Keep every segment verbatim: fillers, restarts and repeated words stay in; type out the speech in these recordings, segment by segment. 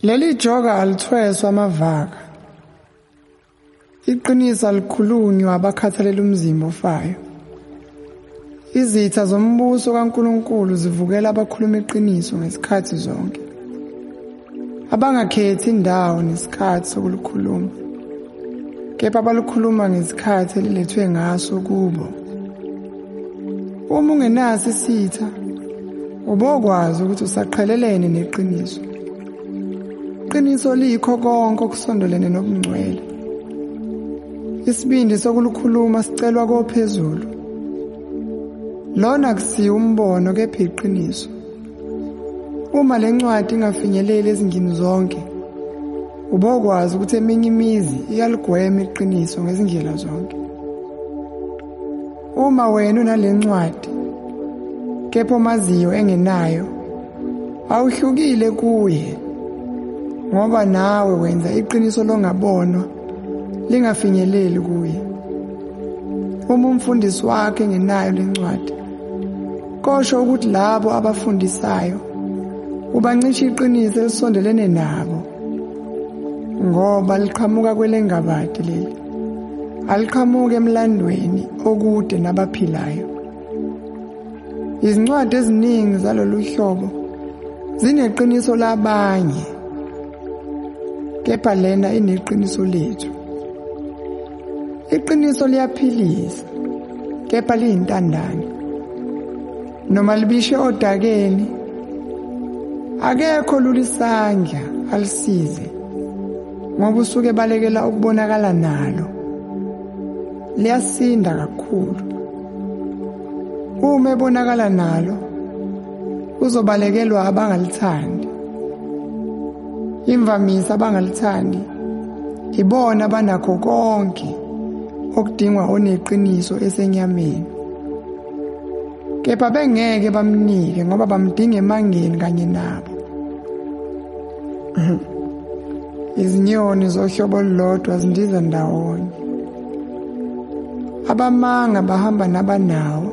Leli joka alithweswa amavaka. Iqiniso alikhulunywa abakhathalela umzimba ofayo. Izitha zombuso kaNkulunkulu zivukela abakhuluma iqiniso ngesikhathi zonke. Abangakhethi indawo nesikhathi sokulukhuluma. Kepha abalukhuluma ngesikhathi elilethwe ngaso kubo. Uma ungenaso isitha, ubokwazi ukuthi usaqhelelene neqiniso. Iqiniso likho konke okusondelene nobungcwele. Isibindi sokulukhuluma sicelwa kophezulu. Lona kusiya umbono kepha iqiniso. Uma lencwadi ingafinyeleli ezingini zonke, ubokwazi ukuthi eminye imizi iyaligwema iqiniso ngezindlela zonke. Uma wena unalencwadi, kepha omaziyo engenayo, awuhlukile kuye, ngoba nawe wenza iqiniso longabonwa lingafinyeleli kuye. Uma umfundisi wakhe engenayo lencwadi, kosho ukuthi labo abafundisayo ubancisha iqiniso elisondelene nabo, ngoba liqhamuka kwelengabadi leli, aliqhamuka emlandweni okude nabaphilayo. Izincwadi eziningi zalolu hlobo zineqiniso labanye, kepha lena ineqiniso lethu. Iqiniso liyaphilisa, kepha liyintandane. Noma libishe odakeni, akekho lulisandla alisize, ngoba usuke balekela ukubonakala nalo. Liyasinda kakhulu. Uma ebonakala nalo, uzobalekelwa abangalithandi. Imvamisa abangalithandi ibona abanakho konke okudingwa oneqiniso esenyameni. Kepha bengeke bamnike ngoba bamdinga emangeni kanye nabo. Izinyoni zohlobo olulodwa zindiza ndawonye. Abamanga bahamba nabanawo.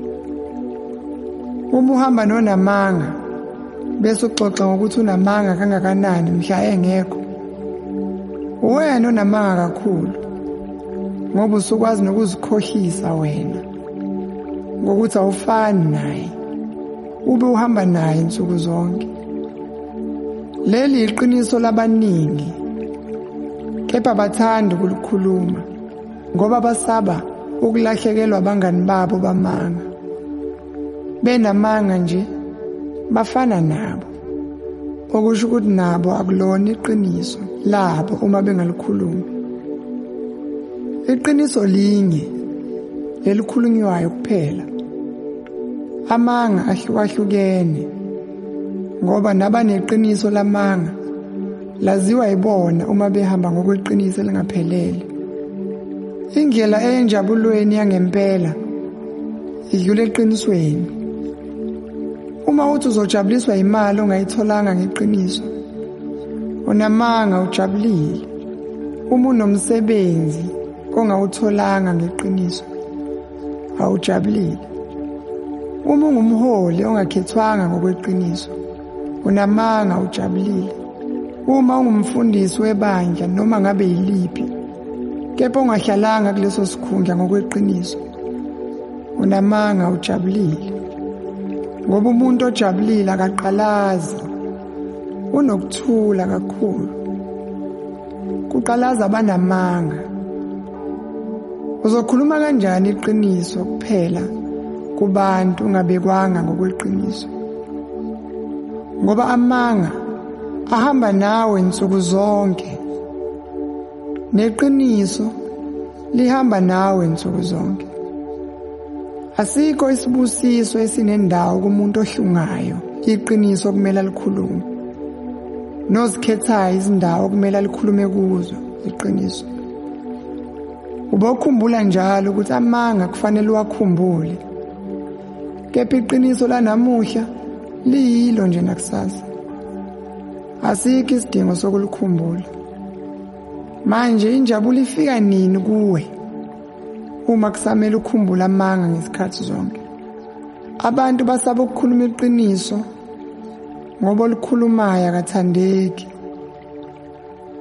Uma uhamba nonamanga, bese uxoxa ngokuthi unamanga kangakanani mhla engekho, wena unamanga kakhulu, ngoba usukwazi nokuzikhohlisa wena ngokuthi awufani naye, ube uhamba naye insuku zonke. Leli iqiniso labaningi, kepha bathanda ukulukhuluma ngoba basaba ukulahlekelwa abangani babo bamanga. Benamanga nje bafana nabo, okusho ukuthi nabo akulona iqiniso labo uma bengalikhuluma. Iqiniso linye elikhulunywayo kuphela. Amanga ahlukahlukene, ngoba nabaneqiniso lamanga laziwa yibona uma behamba ngokweqiniso elingaphelele. Indlela enjabulweni yangempela idlule eqinisweni. Uma uthi uzojabuliswa imali ongayitholanga ngeqiniso, unamanga ujabulile. Uma unomsebenzi ongawutholanga ngeqiniso, awujabulile. Uma ungumholi ongakhethwanga ngokweqiniso, unamanga ujabulile. Uma ungumfundisi webandla noma ngabe yiliphi, kepha ongahlalanga kuleso sikhundla ngokweqiniso, unamanga ujabulile. Ngoba umuntu ojabulile akaqalazi, unokuthula kakhulu. Kuqalaza abanamanga. Uzokhuluma kanjani iqiniso kuphela kubantu ungabekwanga ngokweqiniso? Ngoba amanga ahamba nawe insuku zonke, neqiniso lihamba nawe insuku zonke. Asikho isibusiso esinendawo kumuntu ohlungayo iqiniso kumele alikhulume, nozikhethayo izindawo kumele alikhulume kuzo iqiniso. Ubokhumbula njalo ukuthi amanga kufanele uwakhumbule, kepha iqiniso lanamuhla liyilo nje nakusasa. Asikho isidingo sokulikhumbula. Manje injabulo ifika nini kuwe uma kusamele ukhumbula amanga ngesikhathi zonke? Abantu basaba ukukhuluma iqiniso ngoba olukhulumayo akathandeki.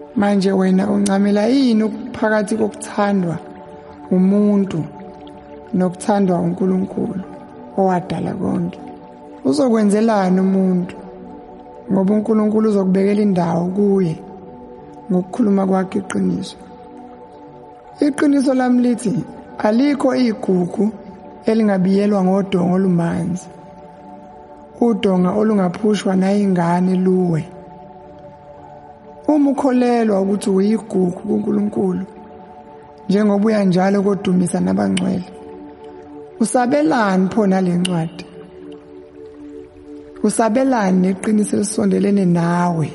Manje wena uncamela yini ukuphakathi kokuthandwa umuntu nokuthandwa uNkulunkulu owadala konke? Uzokwenzelani umuntu ngoba uNkulunkulu uzokubekela indawo kuye ngokukhuluma kwakhe iqiniso. Iqiniso lami lithi alikho igugu elingabiyelwa ngodonga olumanzi, udonga olungaphushwa nayingane luwe. Uma ukholelwa ukuthi uyigugu kuNkulunkulu njengoba uya njalo kodumisa nabangcwele, usabelani pho nale ncwadi? Usabelani neqiniso elisondelene nawe?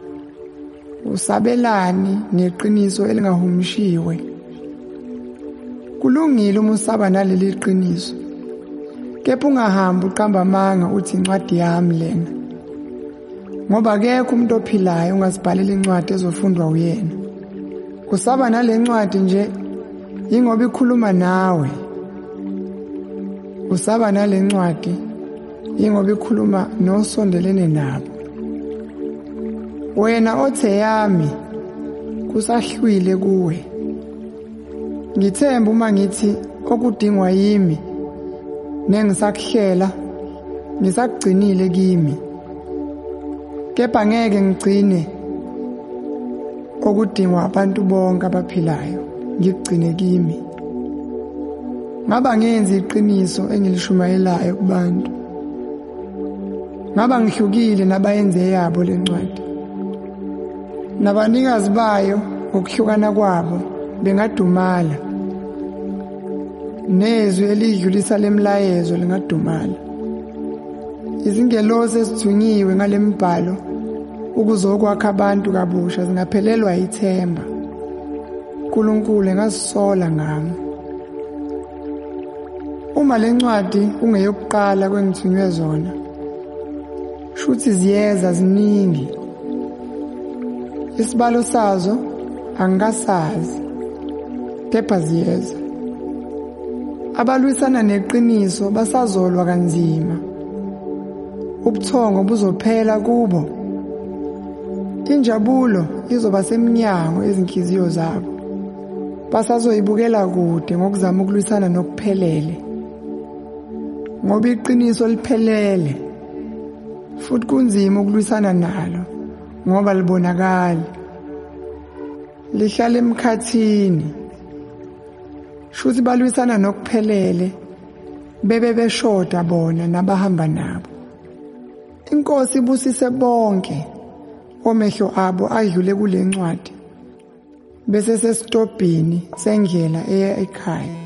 Usabelani neqiniso elingahumushiwe? Kulungile uma usaba naleli qiniso, kepha ungahambi uqamba amanga uthi incwadi yami lena, ngoba akekho umuntu ophilayo ungazibhalela incwadi ezofundwa uyena. Usaba nale ncwadi nje ingoba ikhuluma nawe. Usaba nale ncwadi ingoba ikhuluma nosondelene nabo. Wena othe yami kusahlwile kuwe. Ngithemba uma ngithi okudingwa yimi nengisakuhlela ngisakugcinile kimi, kepha ngeke ngigcine okudingwa abantu bonke abaphilayo ngigcine kimi. Ngaba ngenzi iqiniso engilishumayelayo kubantu, ngaba ngihlukile nabayenze yabo lencwadi. Nabanikazi bayo ngokuhlukana kwabo bengadumala, nezwi elidlulisa lemlayezo lingadumala. Izingelosi ezithunyiwe ngalembhalo ukuzokwakha abantu kabusha zingaphelelwa ithemba. uNkulunkulu engazisola ngami. Uma lencwadi ungeyokuqala kwengithunywe zona, shuthi ziyeza ziningi. Isibalo sazo angikasazi, kepha ziyeza. Abalwisana neqiniso basazolwa kanzima. Ubuthongo buzophela kubo. Injabulo izoba semnyango ezinhliziyo zabo. Basazoyibukela kude ngokuzama ukulwisana nokuphelele. Ngoba iqiniso liphelele, futhi kunzima ukulwisana nalo ngoba libonakala. Lihlala emkhathini. Shuthi balwisana nokuphelele bebe beshoda bona nabahamba nabo. Inkosi ibusise bonke omehlo abo adlule kule ncwadi bese sesitobhini sendlela eya ekhaya.